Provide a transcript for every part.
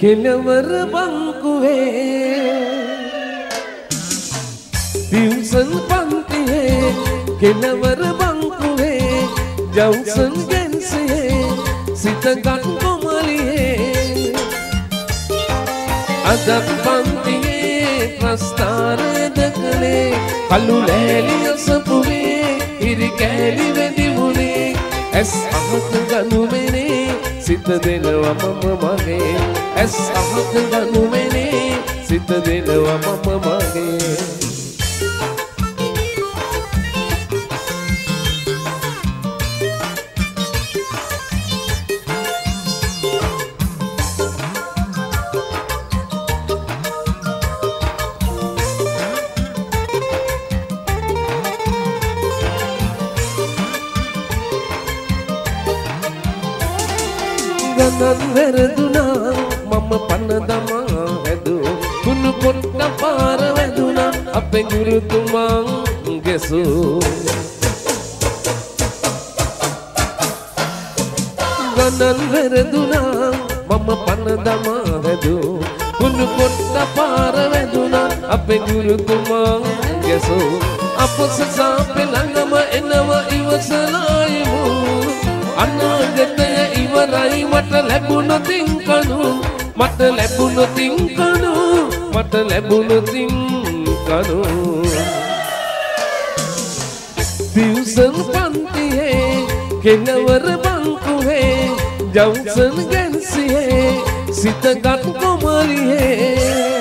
කෙලවර බංකුවේ ටියුෂන් පන්තියේ කෙලවර බංකුවේ ජොන්සන් ගෙන්සියේ සිතගත් කොමලියේ අදත් පන්තියේ ප්‍රස්ථාර දකලේ කළු ලෑලි අසපුවේ ඉරි කෑලි වැඩි වුණේ ඇස් අහක ගනුමනේ සිත දෙනවා මම මගේ ඇස් අහක ගනුමනේ සිත දෙනවා මම මගේ ගණන් වැරදුනා මම පන දමා හැදුවා කුණු පොට්ට පාර වැදුනා අපේ ගුරුතුමන් ගෙසූ ගණන් වැරදුනා මම පන දමා හැදුවා කුණු පොට්ට පාර වැදුනා අපේ ගුරුතුමන් ගෙසූ අපොස සාපේ ළඟම එනවා ඉවසලායිමු අනාගතය ඉවරයි මට ලැබුණු තින්කණු මට ලැබුණු තින්කණු මට ලැබුණු තින්කණු ටියුෂන් පන්තියේ කෙලවර බංකුවේ ජොන්සන් ගෙන්සියේ සිතගත් කොමලියේ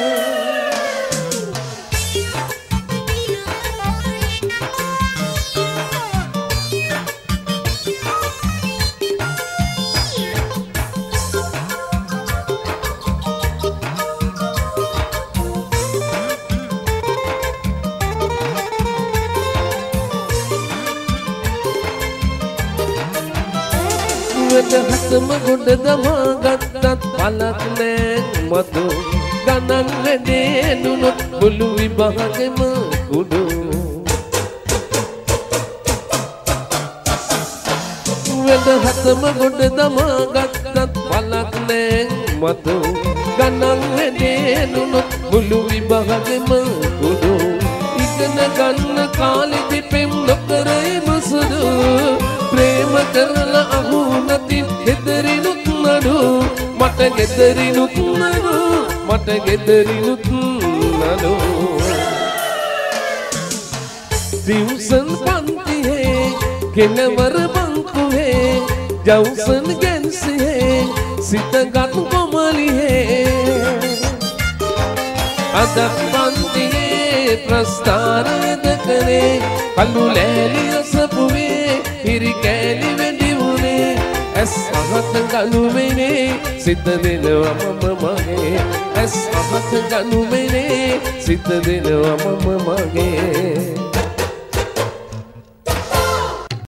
හතම ගොඩ දමා ගත්තත් පලක් නෑ මතු ගණන් වැඩේ නුනොත් මුළු විභාගෙම කුඩු වෙද හතම ගොඩ දමා ගත්තත් පලක් නෑ මතු ගණන් වැඩේ නුනොත් මුළු විභාගෙම කුඩු ඉගෙන ගන්න කාලෙදි පෙම් නොකරයි මුසුදු ප්‍රේම කරලා අහු නැති ගෙදරිනුත් නඩු මට ගෙදරිනුත් නඩු මට ගෙදරිනුත් නඩු ටියුෂන් පන්තියේ කෙලවර බංකුවේ ජොන්සන් ගෙන්සියේ සිතගත් කොමලියේ අද පන්තියේ ප්‍රස්ථාර දකලේ කළු ලෑලි අසපුවේ ඉරි කෑලි වැඩි වුණේ ඇස් අහක ගනුමනේ සිත දෙනවා මම මගේ ඇස් අහක ගනුමනේ සිත දෙනවා මම මගේ